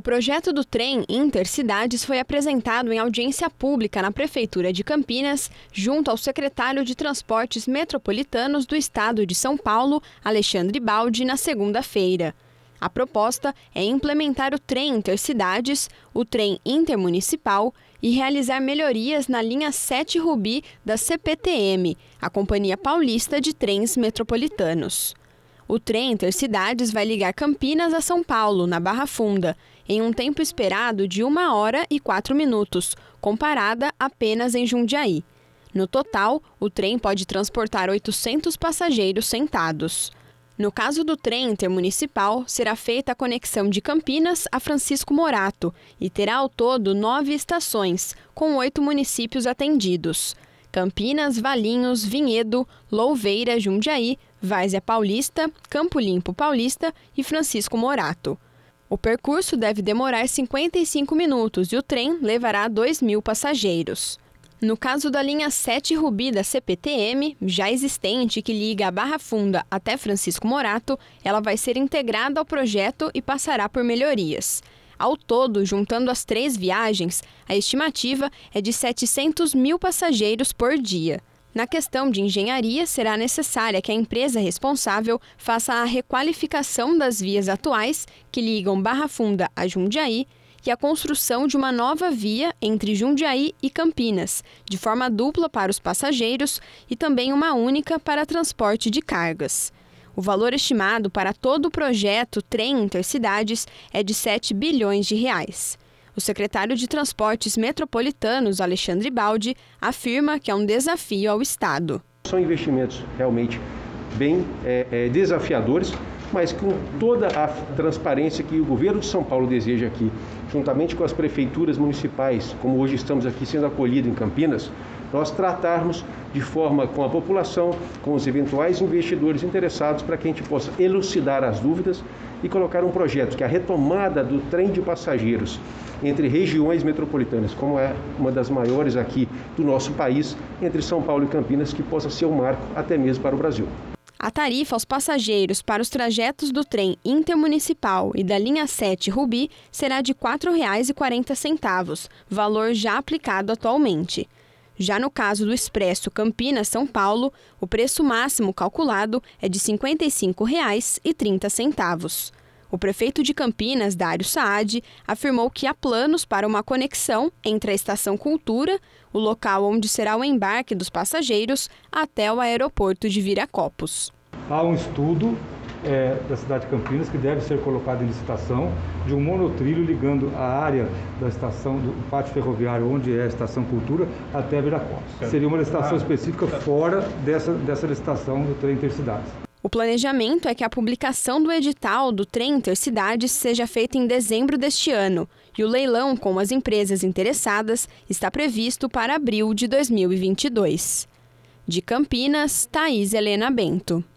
projeto do trem Intercidades foi apresentado em audiência pública na Prefeitura de Campinas, junto ao secretário de Transportes Metropolitanos do Estado de São Paulo, Alexandre Baldi, na segunda-feira. A proposta é implementar o trem Intercidades, o trem intermunicipal e realizar melhorias na linha 7 Rubi da CPTM, a Companhia Paulista de Trens Metropolitanos. O trem Intercidades vai ligar Campinas a São Paulo, na Barra Funda, em um tempo esperado de 1 hora e 4 minutos, comparada apenas em Jundiaí. No total, o trem pode transportar 800 passageiros sentados. No caso do trem intermunicipal, será feita a conexão de Campinas a Francisco Morato e terá ao todo 9 estações, com 8 municípios atendidos: Campinas, Valinhos, Vinhedo, Louveira, Jundiaí, Várzea Paulista, Campo Limpo Paulista e Francisco Morato. O percurso deve demorar 55 minutos e o trem levará 2.000 passageiros. No caso da linha 7 Rubi da CPTM, já existente, que liga a Barra Funda até Francisco Morato, ela vai ser integrada ao projeto e passará por melhorias. Ao todo, juntando as 3 viagens, a estimativa é de 700.000 passageiros por dia. Na questão de engenharia, será necessária que a empresa responsável faça a requalificação das vias atuais, que ligam Barra Funda a Jundiaí, e a construção de uma nova via entre Jundiaí e Campinas, de forma dupla para os passageiros e também uma única para transporte de cargas. O valor estimado para todo o projeto Trem Intercidades é de 7 bilhões de reais. O secretário de Transportes Metropolitanos, Alexandre Baldi, afirma que é um desafio ao Estado. São investimentos realmente bem desafiadores, mas com toda a transparência que o governo de São Paulo deseja aqui, juntamente com as prefeituras municipais, como hoje estamos aqui sendo acolhidos em Campinas, nós tratarmos de forma com a população, com os eventuais investidores interessados, para que a gente possa elucidar as dúvidas e colocar um projeto que a retomada do trem de passageiros entre regiões metropolitanas, como é uma das maiores aqui do nosso país, entre São Paulo e Campinas, que possa ser um marco até mesmo para o Brasil. A tarifa aos passageiros para os trajetos do trem intermunicipal e da linha 7 Rubi será de R$ 4,40, valor já aplicado atualmente. Já no caso do Expresso Campinas-São Paulo, o preço máximo calculado é de R$ 55,30. O prefeito de Campinas, Dário Saad, afirmou que há planos para uma conexão entre a Estação Cultura, o local onde será o embarque dos passageiros, até o aeroporto de Viracopos. Há um estudo da cidade de Campinas que deve ser colocado em licitação de um monotrilho ligando a área da estação do pátio ferroviário, onde é a Estação Cultura, até Viracopos. Seria uma licitação específica fora dessa licitação do trem Intercidades. O planejamento é que a publicação do edital do Trem Intercidades seja feita em dezembro deste ano e o leilão com as empresas interessadas está previsto para abril de 2022. De Campinas, Thaís Helena Bento.